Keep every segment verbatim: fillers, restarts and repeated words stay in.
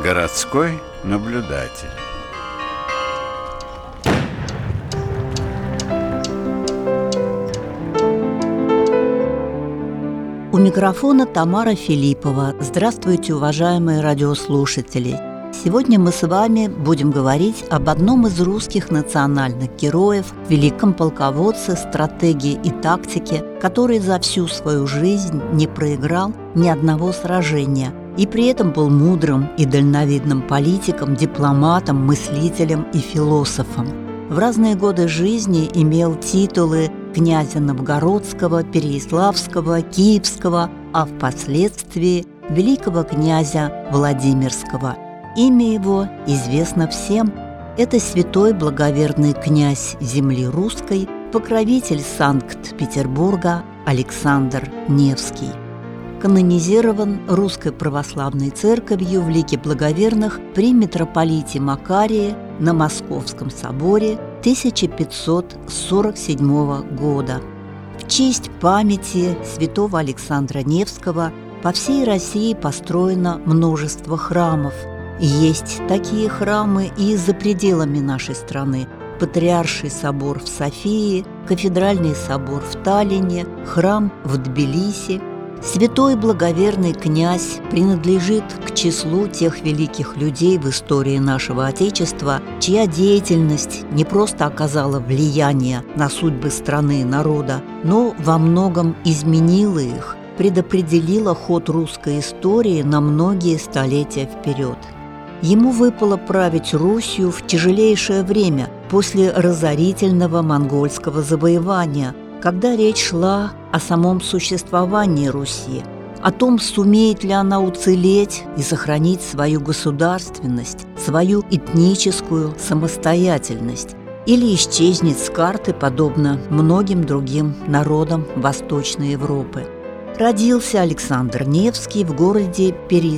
Городской наблюдатель. У микрофона Тамара Филиппова. Здравствуйте, уважаемые радиослушатели! Сегодня мы с вами будем говорить об одном из русских национальных героев, великом полководце, стратеге и тактике, который за всю свою жизнь не проиграл ни одного сражения и при этом был мудрым и дальновидным политиком, дипломатом, мыслителем и философом. В разные годы жизни имел титулы князя Новгородского, Переяславского, Киевского, а впоследствии великого князя Владимирского. Имя его известно всем. Это святой благоверный князь земли русской, покровитель Санкт-Петербурга Александр Невский. Канонизирован Русской Православной Церковью в лике благоверных при митрополите Макарии на Московском соборе тысяча пятьсот сорок седьмого года. В честь памяти святого Александра Невского по всей России построено множество храмов. Есть такие храмы и за пределами нашей страны. Патриарший собор в Софии, кафедральный собор в Таллине, храм в Тбилиси. Святой благоверный князь принадлежит к числу тех великих людей в истории нашего Отечества, чья деятельность не просто оказала влияние на судьбы страны и народа, но во многом изменила их, предопределила ход русской истории на многие столетия вперед. Ему выпало править Русью в тяжелейшее время после разорительного монгольского завоевания, когда речь шла о самом существовании Руси, о том, сумеет ли она уцелеть и сохранить свою государственность, свою этническую самостоятельность, или исчезнет с карты, подобно многим другим народам Восточной Европы. Родился Александр Невский в городе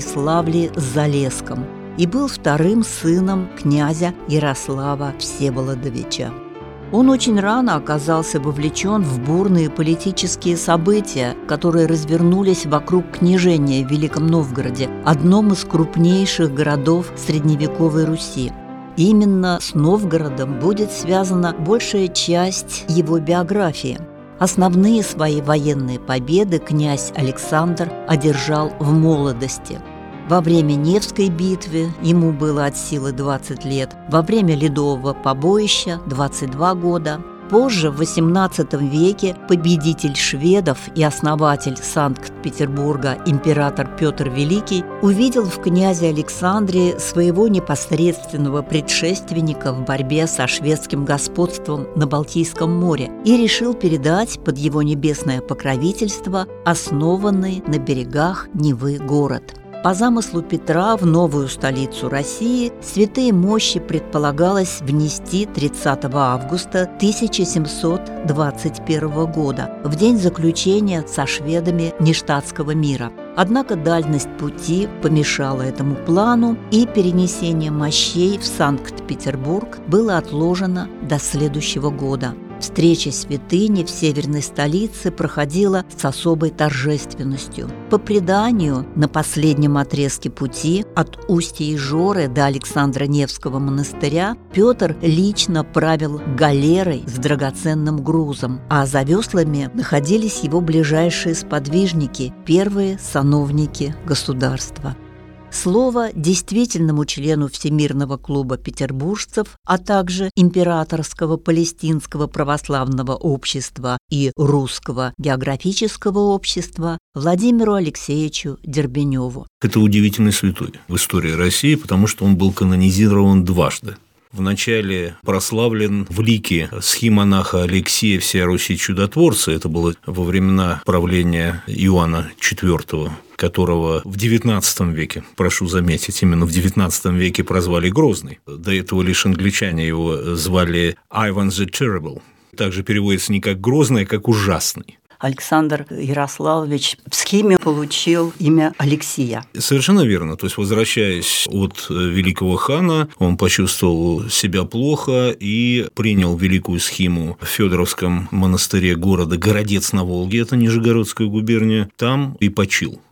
Переяславле-Залесском и был вторым сыном князя Ярослава Всеволодовича. Он очень рано оказался вовлечен в бурные политические события, которые развернулись вокруг княжения в Великом Новгороде, одном из крупнейших городов средневековой Руси. Именно с Новгородом будет связана большая часть его биографии. Основные свои военные победы князь Александр одержал в молодости. Во время Невской битвы ему было от силы двадцать лет, во время Ледового побоища – двадцать два года. Позже, в восемнадцатом веке, победитель шведов и основатель Санкт-Петербурга император Петр Великий увидел в князе Александре своего непосредственного предшественника в борьбе со шведским господством на Балтийском море и решил передать под его небесное покровительство основанный на берегах Невы город. По замыслу Петра в новую столицу России святые мощи предполагалось внести тридцатого августа тысяча семьсот двадцать первого года, в день заключения со шведами Ништадтского мира. Однако дальность пути помешала этому плану, и перенесение мощей в Санкт-Петербург было отложено до следующего года. Встреча святыни в северной столице проходила с особой торжественностью. По преданию, на последнем отрезке пути от устья Ижоры до Александра Невского монастыря Петр лично правил галерой с драгоценным грузом, а за веслами находились его ближайшие сподвижники, первые сановники государства. Слово действительному члену Всемирного клуба петербуржцев, а также Императорского палестинского православного общества и Русского географического общества Владимиру Алексеевичу Дербеневу. Это удивительный святой в истории России, потому что он был канонизирован дважды. Вначале прославлен в лике схимонаха Алексия всея Руси чудотворца. Это было во времена правления Иоанна четвёртого, которого в девятнадцатом веке, прошу заметить, именно в девятнадцатом веке прозвали Грозный. До этого лишь англичане его звали Ivan the Terrible. Также переводится не как Грозный, а как Ужасный. Александр Ярославович в схиме получил имя Алексия. Совершенно верно. То есть, возвращаясь от великого хана, он почувствовал себя плохо и принял великую схиму в Федоровском монастыре города Городец на Волге, это Нижегородская губерния, там и почил.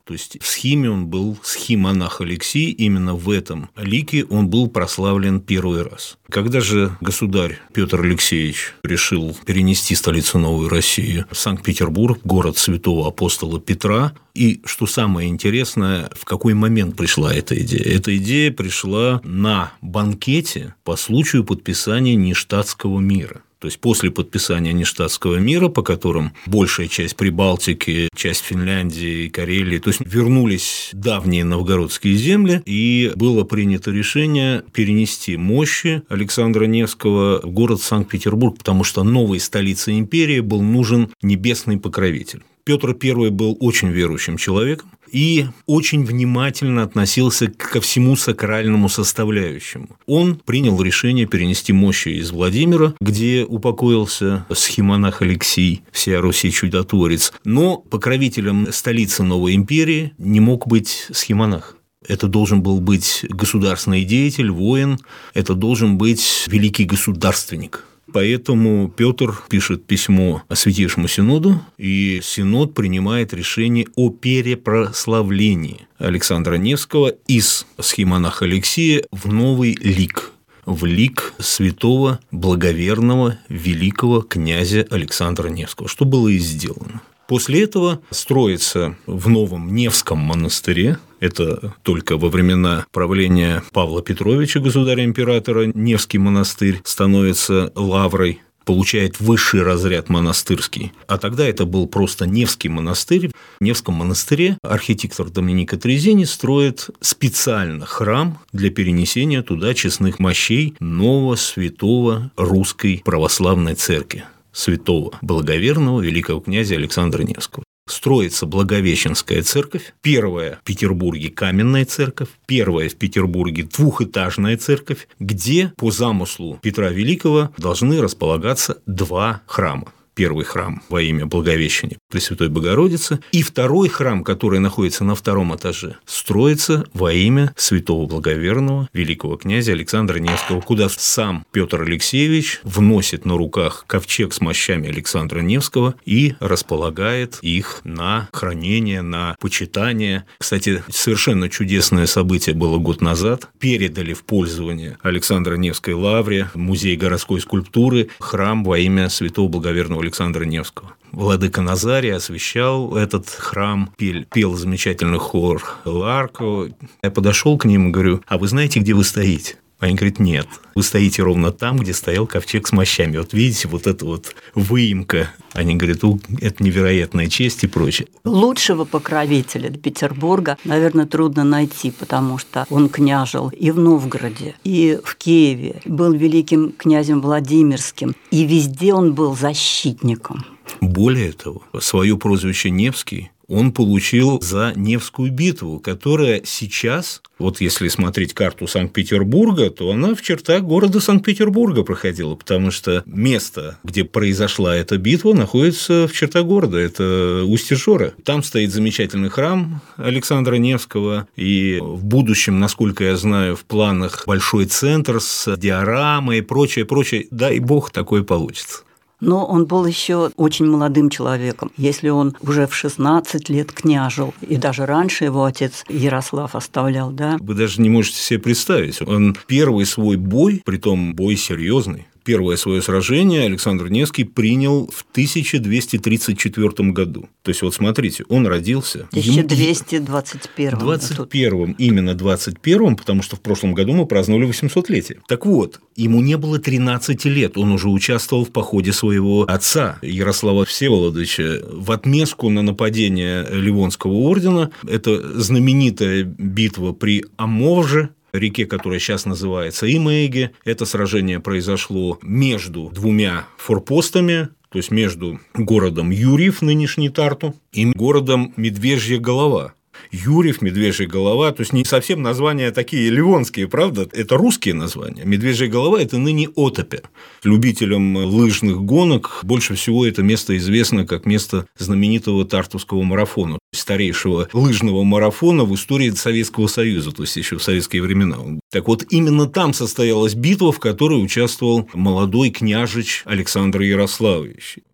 То есть в схиме он был схимонах Алексий, именно в этом лике он был прославлен первый раз. Когда же государь Петр Алексеевич решил перенести столицу Новой России в Санкт-Петербург, город святого апостола Петра, и, что самое интересное, в какой момент пришла эта идея? Эта идея пришла на банкете по случаю подписания Ништадтского мира. То есть после подписания Ништадтского мира, по которым большая часть Прибалтики, часть Финляндии, Карелии, то есть вернулись давние новгородские земли, и было принято решение перенести мощи Александра Невского в город Санкт-Петербург, потому что новой столицей империи был нужен небесный покровитель. Петр Первый был очень верующим человеком и очень внимательно относился ко всему сакральному составляющему. Он принял решение перенести мощи из Владимира, где упокоился схимонах Алексий, всея Руси чудотворец, но покровителем столицы новой империи не мог быть схимонах. Это должен был быть государственный деятель, воин, это должен быть великий государственник. Поэтому Петр пишет письмо Святейшему Синоду, и Синод принимает решение о перепрославлении Александра Невского из схимонаха Алексия в новый лик, в лик святого, благоверного, великого князя Александра Невского, что было и сделано. После этого строится в новом Невском монастыре, это только во времена правления Павла Петровича, государя-императора, Невский монастырь становится лаврой, получает высший разряд монастырский. А тогда это был просто Невский монастырь. В Невском монастыре архитектор Доминика Трезини строит специально храм для перенесения туда честных мощей нового святого русской православной церкви, святого благоверного великого князя Александра Невского. Строится Благовещенская церковь, первая в Петербурге каменная церковь, первая в Петербурге двухэтажная церковь, где по замыслу Петра Великого должны располагаться два храма. Первый храм во имя Благовещения Пресвятой Богородицы, и второй храм, который находится на втором этаже, строится во имя святого благоверного великого князя Александра Невского, куда сам Петр Алексеевич вносит на руках ковчег с мощами Александра Невского и располагает их на хранение, на почитание. Кстати, совершенно чудесное событие было год назад. Передали в пользование Александра Невской лавре, музей городской скульптуры, храм во имя святого благоверного Александра Невского. Владыка Назарий освящал этот храм, пел, пел замечательный хор Ларко. Я подошел к ним и говорю: а вы знаете, где вы стоите? Они говорят: нет, вы стоите ровно там, где стоял ковчег с мощами. Вот видите, вот эта вот выемка. Они говорят: это невероятная честь и прочее. Лучшего покровителя для Петербурга, наверное, трудно найти, потому что он княжил и в Новгороде, и в Киеве, был великим князем Владимирским, и везде он был защитником. Более того, свое прозвище Невский он получил за Невскую битву, которая сейчас, вот если смотреть карту Санкт-Петербурга, то она в чертах города Санкт-Петербурга проходила, потому что место, где произошла эта битва, находится в чертах города, это Устье-Жора. Там стоит замечательный храм Александра Невского, и в будущем, насколько я знаю, в планах большой центр с диорамой и прочее, прочее, дай бог, такое получится. Но он был еще очень молодым человеком. Если он уже в шестнадцать лет княжил, и даже раньше его отец Ярослав оставлял, да? Вы даже не можете себе представить. Он первый свой бой, притом бой серьезный, первое свое сражение Александр Невский принял в тысяча двести тридцать четвёртом году. То есть, вот смотрите, он родился… В тысяча двести двадцать первом. двадцать первом, именно двадцать первом, потому что в прошлом году мы праздновали восьмисотлетие. Так вот, ему не было тринадцати лет, он уже участвовал в походе своего отца Ярослава Всеволодовича в отместку на нападение Ливонского ордена. Это знаменитая битва при Амовже, реке, которая сейчас называется Имейге. Это сражение произошло между двумя форпостами, то есть между городом Юрьев, нынешний Тарту, и городом Медвежья Голова. Юрьев, Медвежья Голова, то есть не совсем названия такие ливонские, правда? Это русские названия. Медвежья Голова – это ныне Отопе. Любителям лыжных гонок больше всего это место известно как место знаменитого Тартовского марафона, старейшего лыжного марафона в истории Советского Союза, то есть еще в советские времена. Так вот, именно там состоялась битва, в которой участвовал молодой княжич Александр Ярославович.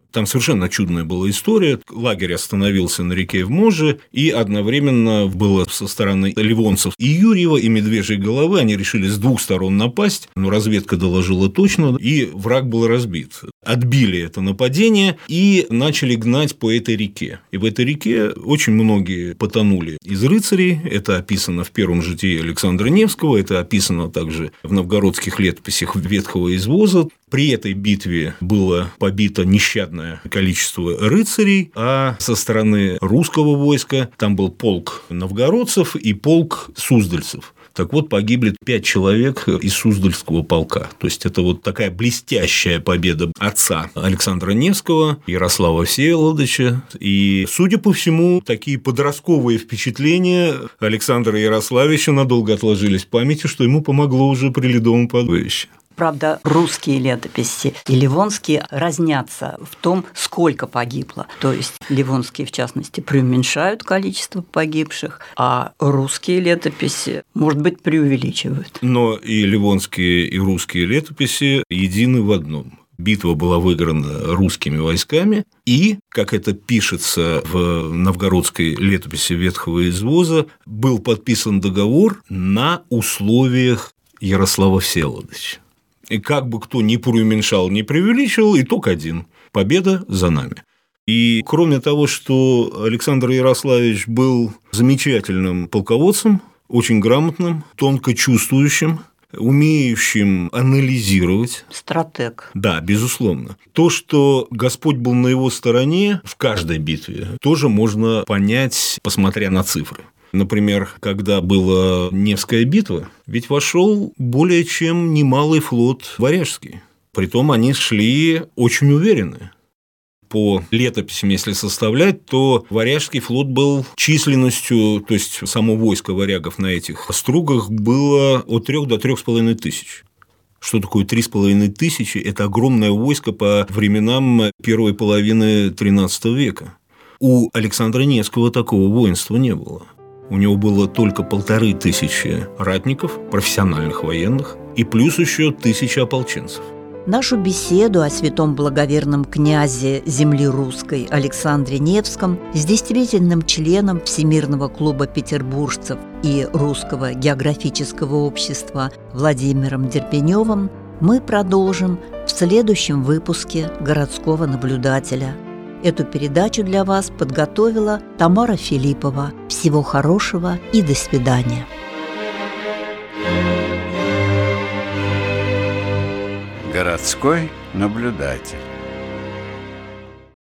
Там совершенно чудная была история. Лагерь остановился на реке Вможе, и одновременно было со стороны ливонцев и Юрьева, и Медвежьей Головы. Они решили с двух сторон напасть, но разведка доложила точно, и враг был разбит. Отбили это нападение и начали гнать по этой реке. И в этой реке очень многие потонули из рыцарей. Это описано в первом житии Александра Невского, это описано также в новгородских летописях Ветхого извоза. При этой битве было побито нещадное количество рыцарей, а со стороны русского войска там был полк новгородцев и полк суздальцев. Так вот, погибли пять человек из Суздальского полка. То есть, это вот такая блестящая победа отца Александра Невского, Ярослава Всеволодовича. И, судя по всему, такие подростковые впечатления Александра Ярославича надолго отложились в памяти, что ему помогло уже при Ледовом побоище. Правда, русские летописи и ливонские разнятся в том, сколько погибло. То есть ливонские, в частности, преуменьшают количество погибших, а русские летописи, может быть, преувеличивают. Но и ливонские, и русские летописи едины в одном. Битва была выиграна русскими войсками, и, как это пишется в новгородской летописи Ветхого извоза, был подписан договор на условиях Ярослава Всеволодовича. И как бы кто ни преуменьшал, ни преувеличивал, итог один – победа за нами. И кроме того, что Александр Ярославич был замечательным полководцем, очень грамотным, тонко чувствующим, умеющим анализировать. Стратег. Да, безусловно. То, что Господь был на его стороне в каждой битве, тоже можно понять, посмотря на цифры. Например, когда была Невская битва, ведь вошел более чем немалый флот варяжский. Притом они шли очень уверенно. По летописям, если составлять, то варяжский флот был численностью, то есть само войско варягов на этих стругах было от трёх до трёх с половиной тысяч. Что такое три с половиной тысячи? Это огромное войско по временам первой половины тринадцатого века. У Александра Невского такого воинства не было. У него было только полторы тысячи ратников, профессиональных военных, и плюс еще тысяча ополченцев. Нашу беседу о святом благоверном князе земли русской Александре Невском с действительным членом Всемирного клуба петербуржцев и Русского географического общества Владимиром Дербеневым мы продолжим в следующем выпуске «Городского наблюдателя». Эту передачу для вас подготовила Тамара Филиппова. Всего хорошего и до свидания. Городской наблюдатель.